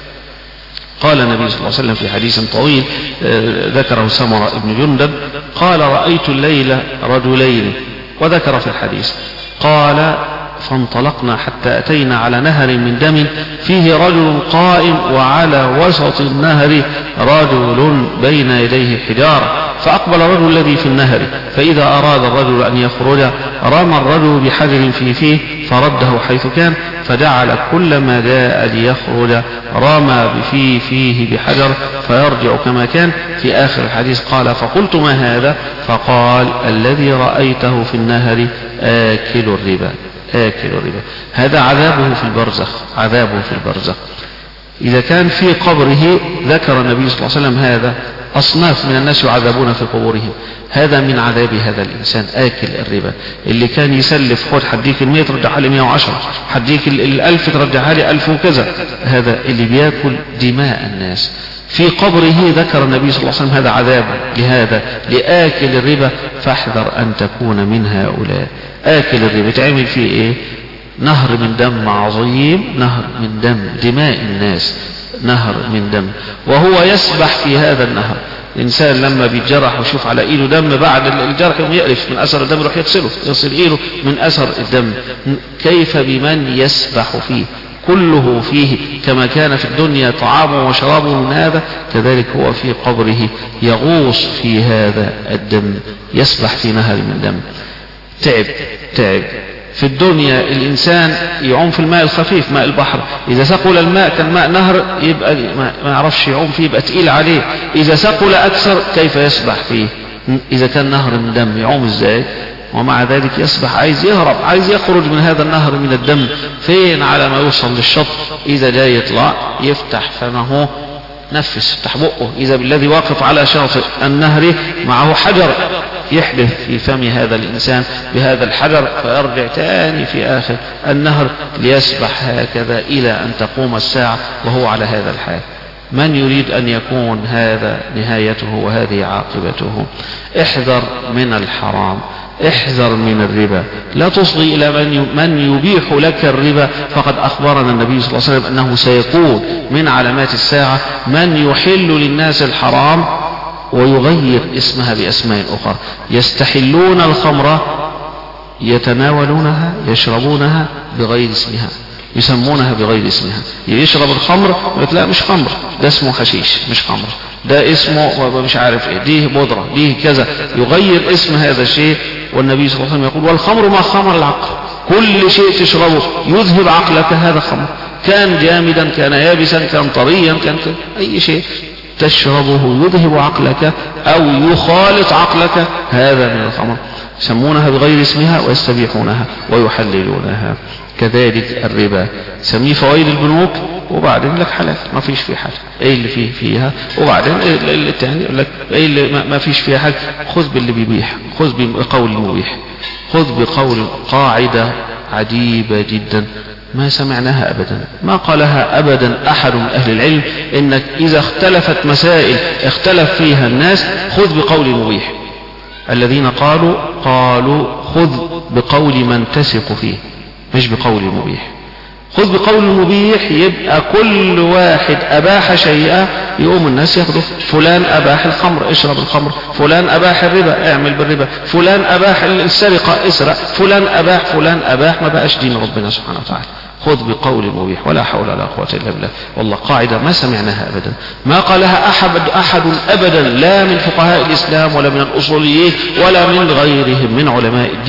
قال النبي صلى الله عليه وسلم في حديث طويل ذكره سمرة بن جندب قال: رأيت الليلة رجلين، وذكر في الحديث قال: فانطلقنا حتى أتينا على نهر من دم فيه رجل قائم، وعلى وسط النهر رجل بين يديه حجارة، فأقبل الرجل الذي في النهر، فإذا أراد الرجل أن يخرج رمى الرجل بحجر في فيه فرده حيث كان، فجعل كلما جاء ليخرج رمى فيه بحجر فيرجع كما كان. في آخر الحديث قال: فقلت: ما هذا؟ فقال: الذي رأيته في النهر آكل الربا. آكل الربا. هذا عذابه في البرزخ، عذابه في البرزخ. إذا كان في قبره ذكر النبي صلى الله عليه وسلم هذا أصناف من الناس يعذبون في قبورهم، هذا من عذاب هذا الإنسان آكل الربا. اللي كان يسلف: خد حديك 100 ترجعها لي 110، حديك 1000 ترجعها لي 1000 وكذا. هذا اللي بيأكل دماء الناس في قبره. ذكر النبي صلى الله عليه وسلم هذا عذاب لهذا لآكل الربا، فاحذر أن تكون من هؤلاء. آكل الربا تعمل فيه إيه؟ نهر من دم عظيم، نهر من دم، دماء الناس، نهر من دم، وهو يسبح في هذا النهر. الإنسان لما بيتجرح ويشوف على إيده دم بعد الجرح يوم يقرف من أثر الدم، يروح يغسله، يغسل إيده من أثر الدم. كيف بمن يسبح فيه؟ كله فيه. كما كان في الدنيا طعامه وشرابه من هذا، كذلك هو في قبره يغوص في هذا الدم، يسبح في نهر من دم. تعب. في الدنيا الإنسان يعوم في الماء الخفيف، ماء البحر. إذا ثقل الماء كان ماء نهر يبقى ما يعرفش يعوم فيه، يبقى تقيل عليه. إذا ثقل أكثر كيف يسبح فيه؟ إذا كان نهر من دم يعوم إزاي؟ ومع ذلك يسبح، عايز يهرب، عايز يخرج من هذا النهر من الدم. فين؟ على ما يوصل للشط إذا جاي يطلع يفتح فمه، نفس، يفتح بقه، إذا بالذي واقف على شاطئ النهر معه حجر، يحدث في فم هذا الإنسان بهذا الحجر، فيرجع تاني في آخر النهر ليسبح هكذا إلى أن تقوم الساعة وهو على هذا الحال. من يريد أن يكون هذا نهايته وهذه عاقبته؟ احذر من الحرام، احذر من الربا، لا تصغي إلى من يبيح لك الربا. فقد أخبرنا النبي صلى الله عليه وسلم أنه سيكون من علامات الساعة من يحل للناس الحرام ويغير اسمها بأسماء أخرى. يستحلون الخمر يتناولونها، يشربونها بغير اسمها، يسمونها بغير اسمها. يشرب الخمر يقول لا مش خمر، ده اسمه حشيش، مش خمر، ده اسمه مش عارف ايه، ديه بودرة، ديه كذا، يغير اسم هذا الشيء. والنبي صلى الله عليه وسلم يقول: والخمر ما خمر العقل. كل شيء تشربه يذهب عقلك هذا خمر، كان جامدا، كان يابسا، كان طريا، كان أي شيء تشربه يذهب عقلك أو يخالط عقلك، هذا من الخمر. يسمونها بغير اسمها ويستبيحونها ويحللونها. كذلك الربا، سميه فوائد البنوك وبعدين لك حلال، ما فيش فيه حاجة، ايه اللي فيها، وبعدين الثاني يقول لك ايه اللي ما فيش فيها حاجة. خذ باللي بيبيح، خذ بقول المبيح، خذ بقول. قاعدة عجيبة جدا ما سمعناها أبدا، ما قالها أبدا أحد من أهل العلم، إنك إذا اختلفت مسائل اختلف فيها الناس خذ بقول المبيح. الذين قالوا خذ بقول من تثق فيه، مش بقول المبيح. خذ بقول المبيح يبقى كل واحد أباح شيئا يقوم الناس ياخده. فلان أباح الخمر، اشرب الخمر. فلان أباح الربا، اعمل بالربا. فلان أباح السرقة، اسرق. فلان أباح، ما بقاش دين ربنا سبحانه وتعالى. خذ بقول المبيح، ولا حول ولا قوة إلا بالله. والله قاعدة ما سمعناها أبدا، ما قالها أحد أبدا، لا من فقهاء الإسلام ولا من الأصوليين ولا من غيرهم من علماء الدين.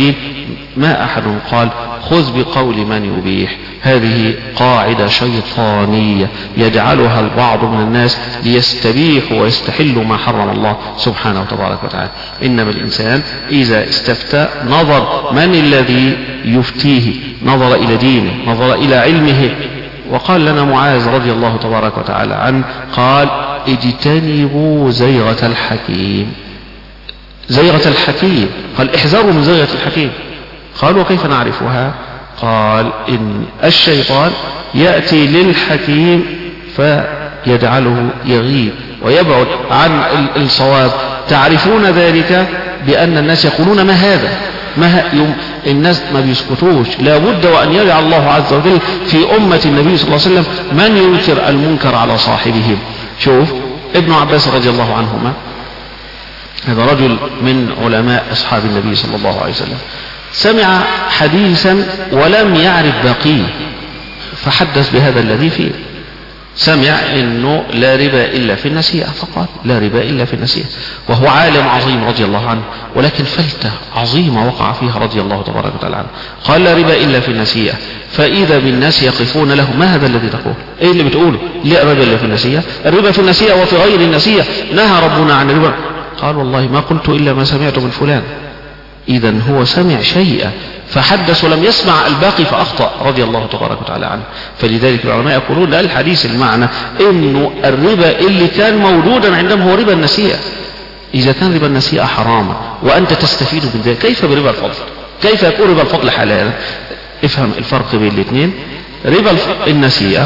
ما أحد قال خذ بقول من يبيح. هذه قاعدة شيطانية يجعلها البعض من الناس ليستبيحوا ويستحلوا ما حرم الله سبحانه وتبارك وتعالى. إنما الإنسان إذا استفتى نظر من الذي يفتيه، نظر إلى دينه، نظر إلى علمه. وقال لنا معاذ رضي الله تبارك وتعالى عنه قال اجتنبوا زيغة الحكيم. زيغة الحكيم، قال احذروا من زيغة الحكيم. قالوا وكيف نعرفها؟ قال إن الشيطان يأتي للحكيم فيجعله يغيب ويبعد عن الصواب. تعرفون ذلك بأن الناس يقولون ما هذا، الناس ما بيسكتوش، لابد وأن يجعل الله عز وجل في أمة النبي صلى الله عليه وسلم من ينكر المنكر على صاحبه. شوف ابن عباس رضي الله عنهما، هذا رجل من علماء أصحاب النبي صلى الله عليه وسلم، سمع حديثا ولم يعرف باقيه فحدث بهذا الذي فيه. سمع انه لا ربا الا في النسيئة، فقال لا ربا الا في النسيئة، وهو عالم عظيم رضي الله عنه، ولكن فلتة عظيمة وقع فيها رضي الله تبارك وتعالى عنه. قال لا ربا الا في النسيئة، فاذا بالناس يقفون له ما هذا الذي تقول؟ ايه اللي بتقوله؟ لا ربا الا في النسيئة، الربا في النسيئة وفي غير النسيئة، نهى ربنا عن الربا. قال والله ما قلت الا ما سمعت من فلان. اذا هو سمع شيئا فحدث ولم يسمع الباقي فأخطأ رضي الله تبارك وتعالى عنه. فلذلك العلماء يقولون لا، الحديث المعنى انه الربا اللي كان موجودا عندهم هو ربا النسيئة. اذا كان ربا النسيئة حراما وانت تستفيد من ذلك، كيف بربا الفضل؟ كيف يكون ربا الفضل حلالا؟ افهم الفرق بين الاثنين. ربا النسيئة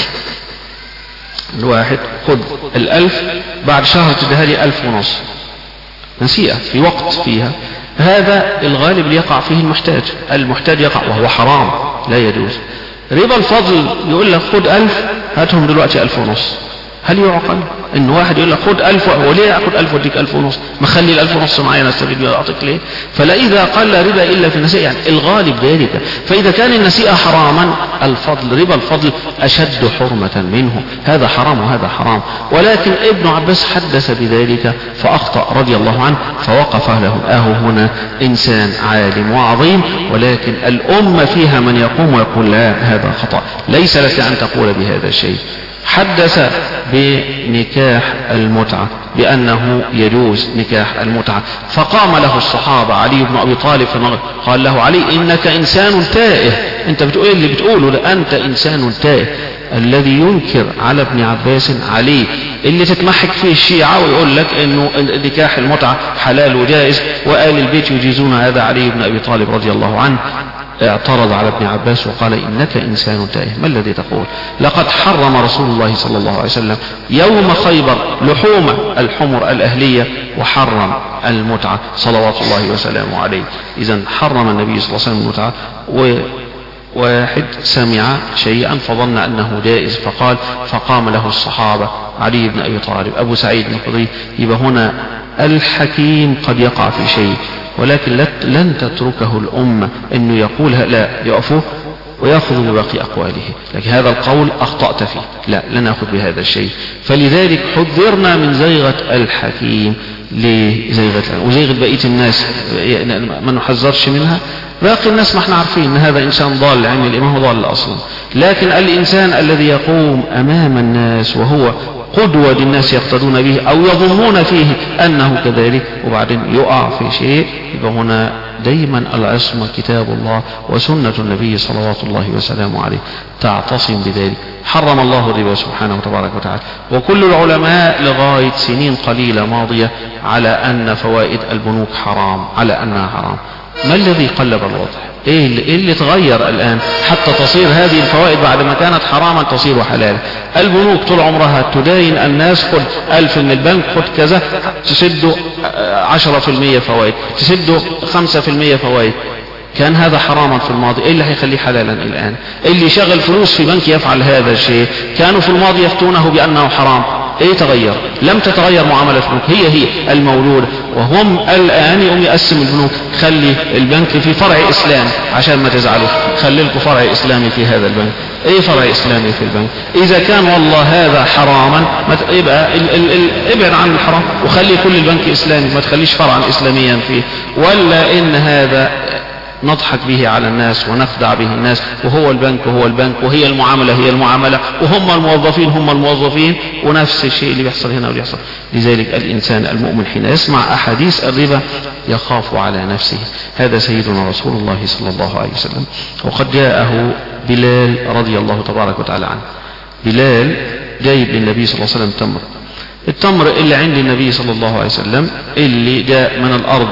الواحد خذ 1000 بعد شهر تديها لي 1500 نسيئة في وقت فيها، هذا الغالب اللي يقع فيه المحتاج يقع وهو حرام لا يجوز. ربا الفضل يقول لك خد 1000 هاتهم دلوقتي 1500. هل يعقل ان واحد يقول لك خد 1000 وليه اخد 1000 واديك 1500؟ ما خلي 1500 معايا نستفيد بيها اعطيك ليه؟ فلا اذا قال لا ربا الا في النسيئة، يعني الغالب ذلك. فاذا كان النسيئة حراما، الفضل ربا الفضل اشد حرمة منه، هذا حرام وهذا حرام. ولكن ابن عباس حدث بذلك فاخطأ رضي الله عنه، فوقف له هنا انسان عالم وعظيم، ولكن الامة فيها من يقوم ويقول لا هذا خطأ، ليس لك ان تقول بهذا الشيء. حدث بنكاح المتعة بأنه يجوز نكاح المتعة، فقام له الصحابة علي بن أبي طالب قال له علي إنك إنسان تائه، أنت بتقول اللي بتقوله ده، أنت إنسان تائه. الذي ينكر على ابن عباس علي اللي تتمحك فيه الشيعة ويقول لك انه نكاح المتعة حلال وجائز وآل البيت يجيزون هذا علي بن أبي طالب رضي الله عنه اعترض على ابن عباس وقال إنك إنسان تائه، ما الذي تقول؟ لقد حرم رسول الله صلى الله عليه وسلم يوم خيبر لحوم الحمر الأهلية وحرم المتعة صلوات الله وسلامه عليه. إذن حرم النبي صلى الله عليه وسلم المتعة، واحد سمع شيئا فظن أنه جائز فقال، فقام له الصحابة علي بن أبي طالب أبو سعيد بن الخدري. يبقى هنا الحكيم قد يقع في شيء، ولكن لن تتركه الأمة أنه يقولها لا، يقفوا ويأخذ بباقي أقواله، لكن هذا القول أخطأت فيه، لا نأخذ بهذا الشيء. فلذلك حذرنا من زيغة الحكيم لزيغة وزيغة بقية الناس ما نحذرش منها. باقي الناس ما احنا عارفين ان هذا انسان ضال، يعني الامام ضال اصلا، لكن الانسان الذي يقوم امام الناس وهو قدوة للناس يقتدون به او يظنون فيه انه كذلك وبعدين يقع في شيء، يبقى هنا دايما العصمة كتاب الله وسنة النبي صلوات الله وسلامه عليه، تعتصم بذلك. حرم الله الربا سبحانه وتبارك وتعالى، وكل العلماء لغاية سنين قليلة ماضية على أن فوائد البنوك حرام، على أنها حرام. ما الذي قلب الوضع؟ ايه اللي تغير الآن حتى تصير هذه الفوائد بعد ما كانت حراما تصير حلالا؟ البنوك طول عمرها تداين الناس، خد 1000 من البنك، خد كذا، تسدوا 10% فوائد، تسدوا 5% فوائد. كان هذا حراما في الماضي، ايه اللي هيخليه حلالا الآن؟ اللي يشغل فلوس في بنك يفعل هذا الشيء، كانوا في الماضي يفتونه بأنه حرام، ايه تغير؟ لم تتغير معاملة البنوك، هي المولودة. وهم الآن يقوم يقسم البنوك، خلي البنك في فرع إسلامي عشان ما تزعلوا، خلي لكم فرع إسلامي في هذا البنك. ايه فرع إسلامي في البنك؟ إذا كان والله هذا حراما يبقى ابعد عن الحرام وخلي كل البنك إسلامي، ما تخليش فرعا إسلاميا فيه. ولا إن هذا نضحك به على الناس ونخدع به الناس، وهو البنك هو البنك، وهي المعاملة هي المعاملة، وهم الموظفين هم الموظفين، ونفس الشيء اللي بيحصل هنا واللي يحصل. لذلك الإنسان المؤمن حين يسمع أحاديث الربا يخاف على نفسه. هذا سيدنا رسول الله صلى الله عليه وسلم. وقد جاءه بلال رضي الله تبارك وتعالى عنه. بلال جايب للنبي صلى الله عليه وسلم تمر، التمر اللي عند النبي صلى الله عليه وسلم اللي جاء من الأرض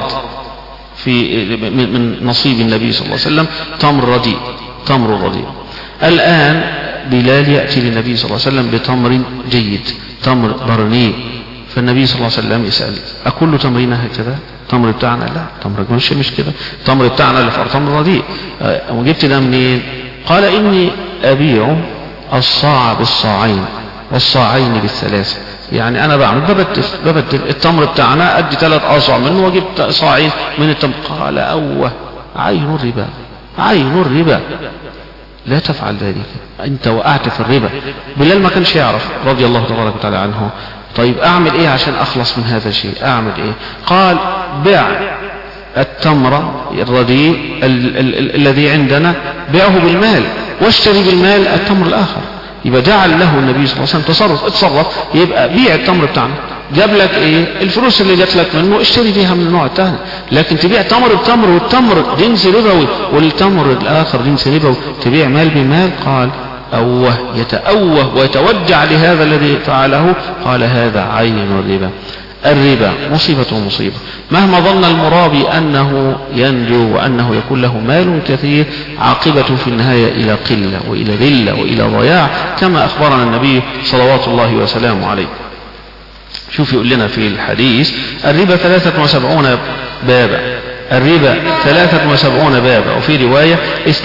من نصيب النبي صلى الله عليه وسلم تمر رديء. الآن بلال يأتي للنبي صلى الله عليه وسلم بتمر جيد، تمر برني. فالنبي صلى الله عليه وسلم يسأل: أكل تمرنا هكذا؟ تمر بتاعنا؟ لا، تمر مش كده، تمر بتاعنا اللي في تمر رديء. وجبت ده منين؟ قال: إني أبيع الصاع بالصاعين والصاعين بالثلاثة. يعني أنا بعمل ببدل التمر بتاعنا أدي 3 أصاع منه وجبت صاعين من التمر. قال: أوه، عين الربا، لا تفعل ذلك، أنت وقعت في الربا. بلال ما كانش يعرف رضي الله تبارك وتعالى عنه. طيب أعمل إيه عشان أخلص من هذا الشيء؟ أعمل إيه؟ قال: بيع التمر الرديء الذي عندنا، بيعه بالمال واشتري بالمال التمر الآخر. يبقى جعل له النبي صلى الله عليه وسلم اتصرف، يبقى بيع التمر بتاعنا، جاب لك ايه؟ الفلوس اللي جات لك منه اشتري بيها من النوع الثاني. لكن تبيع تمر بتمر، والتمر جنس ربوي والتمر الاخر جنس ربوي، تبيع مال بمال. قال: أوه، يتأوه ويتوجع لهذا الذي فعله. قال: هذا عين الربا مصيبة. مهما ظن المرابي أنه ينجو وأنه يكون له مال كثير، عاقبته في النهاية إلى قلة وإلى ذلة وإلى ضياع، كما أخبرنا النبي صلوات الله وسلامه عليه. شوف يقول لنا في الحديث: الربا 73 بابا، الربا 73 بابا، وفي رواية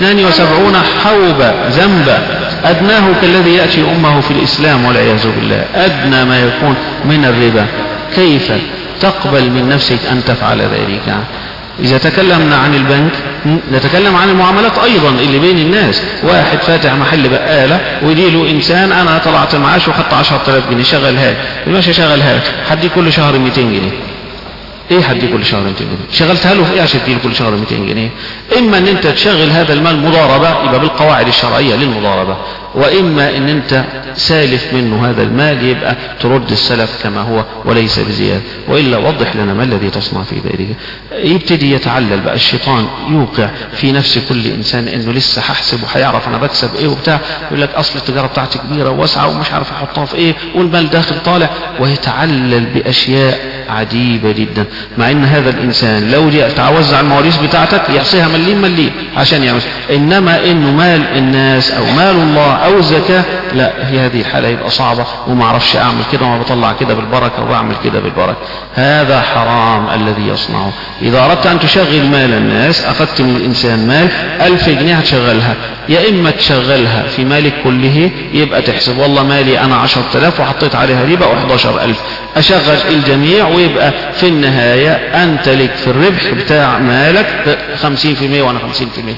72 حوبة ذنبا، أدناه كالذي يأتي أمه في الإسلام والعياذ بالله. أدنى ما يكون من الربا. كيف تقبل من نفسك أن تفعل ذلك؟ إذا تكلمنا عن البنك نتكلم عن المعاملات أيضا اللي بين الناس. واحد فاتح محل بقالة ويدي له إنسان: أنا طلعت معاش وخدت 10,000 جنيه شغلها، ماشي شغلها، حدي كل شهر 200 جنيه. ايه حدي كل شهر 200 جنيه؟ شغلتها له في ايه عشان تديله كل شهر 200 جنيه؟ اما ان انت تشغل هذا المال مضاربة، يبقى بالقواعد الشرعية للمضاربة، واما ان انت سالف منه هذا المال، يبقى ترد السلف كما هو وليس بزيادة. والا وضح لنا ما الذي تصنع في ذلك. يبتدي يتعلل بقى الشيطان، يوقع في نفس كل انسان انه لسه هحسب وهيعرف انا بكسب ايه وبتاع، يقول لك اصل التجارة بتاعتي كبيرة وواسعة ومش عارف احطها في ايه، والمال داخل طالع، ويتعلل باشياء عجيبة جدا. مع ان هذا الانسان لو جاء توزع المواريث بتاعتك يحصيها مليم عشان يعمل، انما انه مال الناس او مال الله او الزكاة، لا، في هذه الحالة يبقى صعبة، وما اعرفش اعمل كده وما بطلع كده بالبركة وبعمل كده بالبركة. هذا حرام الذي يصنعه. اذا اردت ان تشغل مال الناس، اخذت من الانسان مال 1000 جنيه هتشغلها، يا اما تشغلها في مالك كله، يبقى تحسب والله مالي انا 10,000 وحطيت عليها ربا و11,000، اشغل الجميع، ويبقى في النهاية انت لك في الربح بتاع مالك 50% وانا 50%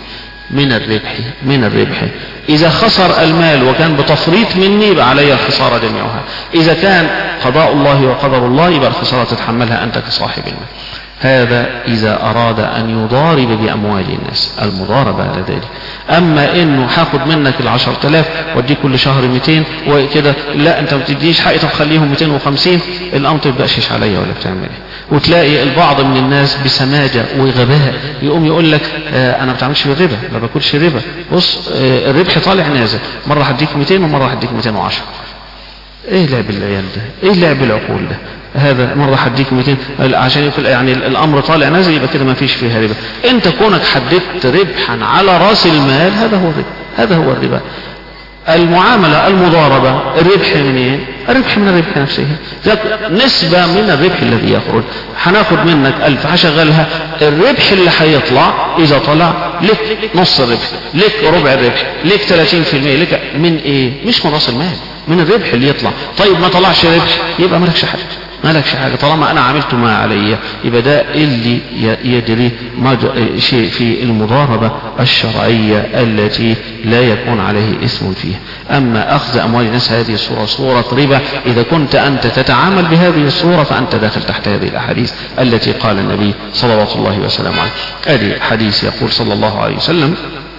من الربح. اذا خسر المال وكان بتفريط مني يبقى علي الخسارة جميعها. اذا كان قضاء الله وقدر الله يبقى الخسارة تتحملها انت كصاحب المال. هذا إذا أراد أن يضارب بأموال الناس، المضاربة على ذلك. أما إنه هاخد منك 10,000 وادي كل شهر 200 وكده، لا أنت ما بتديش حقي، طب خليهم 250، الأمر تبقاش عليا ولا بتعمل إيه. وتلاقي البعض من الناس بسماجة وغباء يقوم يقول لك أنا ما بتعملش بالربا، ما باكلش ربا، بص الربح طالع نازل، مرة هديك 200 ومرة هديك 210. ايه لعب العيال ده؟ ايه لعب العقول ده؟ هذا مرة هديك 200 عشان يقول يعني الامر طالع نازل، يبقى كده ما فيش فيها ربا. انت كونك حددت ربحا على راس المال، هذا هو الربا، هذا هو الربا. المعاملة المضاربة، الربح منين؟ الربح من الربح نفسه، نسبة من الربح الذي يخرج. هناخد منك 1000 هشغلها، الربح اللي هيطلع إذا طلع لك نص الربح، لك ربع الربح، لك 30%، لك من ايه؟ مش من راس المال، من الربح اللي يطلع. طيب ما طلعش ربح يبقى مالكش حاجة، مالكش حاجة طالما أنا عملت ما علي. يبقى ده اللي يدري شيء في المضاربة الشرعية التي لا يكون عليه اسم فيها. أما أخذ أموال الناس هذه الصورة صورة ربا، إذا كنت أنت تتعامل بهذه الصورة فأنت داخل تحت هذه الأحاديث التي قال النبي صلوات الله وسلامه عليه. هذه حديث يقول صلى الله عليه وسلم: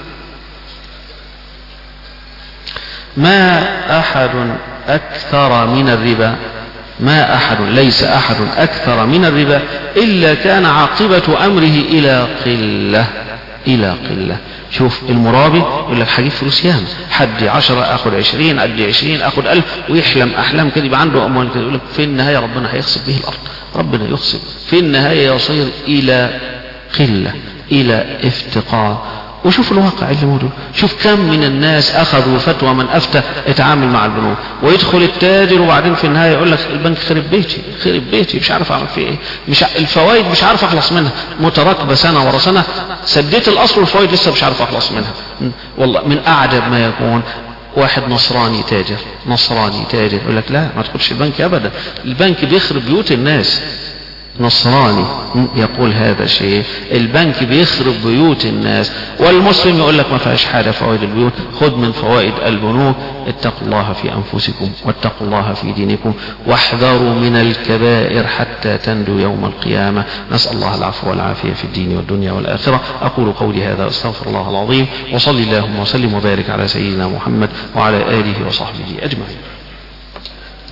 ما أحد أكثر من الربا، ما أحد ليس أحد أكثر من الربا إلا كان عاقبة أمره إلى قلة. شوف المرابي يقول لك هجيب فلوس ياما، حد 10 أخذ 20، أدي 20 أخذ 1000، ويحلم أحلام كده، يبقى عنده أموال كده. يقول لك في النهاية ربنا هيخسف به الأرض، ربنا يخسف في النهاية يصير إلى قلة، إلى افتقار. وشوف الواقع اللي موجود، شوف كم من الناس أخذوا فتوى من أفتى اتعامل مع البنوك، ويدخل التاجر وبعدين في النهاية يقول لك البنك خرب بيتي مش عارف أعمل فيه إيه، الفوائد مش عارف أخلص منها، متراكبة سنة ورا سنة، سديت الأصل والفوائد لسه مش عارف أخلص منها. والله من أعجب ما يكون واحد نصراني تاجر يقول لك لا ما تدخلش البنك أبدا، البنك بيخرب بيوت الناس. نصراني يقول هذا الشيء، البنك بيخرب بيوت الناس، والمسلم يقول لك ما فيهاش حاجة فوائد البيوت، خذ من فوائد البنوك. اتقوا الله في أنفسكم واتقوا الله في دينكم واحذروا من الكبائر حتى تندوا يوم القيامة. نسأل الله العفو والعافية في الدين والدنيا والآخرة. أقول قولي هذا واستغفر الله العظيم، وصلي اللهم وسلم وبارك على سيدنا محمد وعلى آله وصحبه أجمعين.